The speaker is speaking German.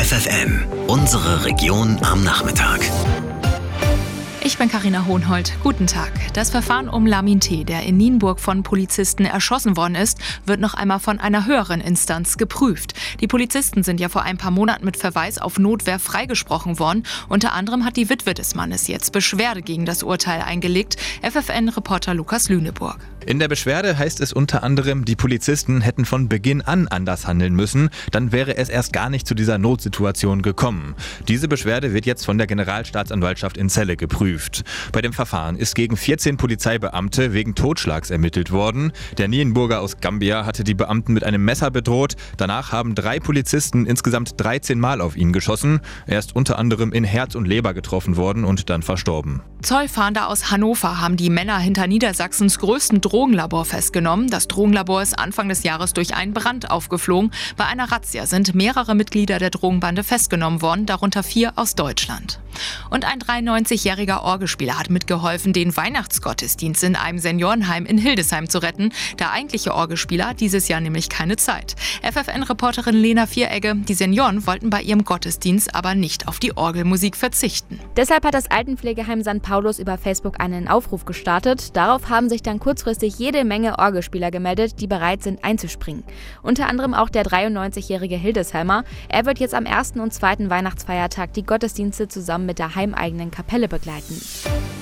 FFN, unsere Region am Nachmittag. Ich bin Carina Hohnhold. Guten Tag. Das Verfahren um Lamin T., der in Nienburg von Polizisten erschossen worden ist, wird noch einmal von einer höheren Instanz geprüft. Die Polizisten sind ja vor ein paar Monaten mit Verweis auf Notwehr freigesprochen worden. Unter anderem hat die Witwe des Mannes jetzt Beschwerde gegen das Urteil eingelegt. FFN-Reporter Lukas Lüneburg. In der Beschwerde heißt es unter anderem, die Polizisten hätten von Beginn an anders handeln müssen. Dann wäre es erst gar nicht zu dieser Notsituation gekommen. Diese Beschwerde wird jetzt von der Generalstaatsanwaltschaft in Celle geprüft. Bei dem Verfahren ist gegen 14 Polizeibeamte wegen Totschlags ermittelt worden. Der Nienburger aus Gambia hatte die Beamten mit einem Messer bedroht. Danach haben 3 Polizisten insgesamt 13 Mal auf ihn geschossen. Er ist unter anderem in Herz und Leber getroffen worden und dann verstorben. Zollfahnder aus Hannover haben die Männer hinter Niedersachsens größten Drogenlabor festgenommen. Das Drogenlabor ist Anfang des Jahres durch einen Brand aufgeflogen. Bei einer Razzia sind mehrere Mitglieder der Drogenbande festgenommen worden, darunter 4 aus Deutschland. Und ein 93-jähriger Orgelspieler hat mitgeholfen, den Weihnachtsgottesdienst in einem Seniorenheim in Hildesheim zu retten. Der eigentliche Orgelspieler hat dieses Jahr nämlich keine Zeit. FFN-Reporterin Lena Vieregge: Die Senioren wollten bei ihrem Gottesdienst aber nicht auf die Orgelmusik verzichten. Deshalb hat das Altenpflegeheim St. Paulus über Facebook einen Aufruf gestartet. Darauf haben sich dann kurzfristig jede Menge Orgelspieler gemeldet, die bereit sind einzuspringen. Unter anderem auch der 93-jährige Hildesheimer. Er wird jetzt am 1. und 2. Weihnachtsfeiertag die Gottesdienste zusammen mit der heimeigenen Kapelle begleiten.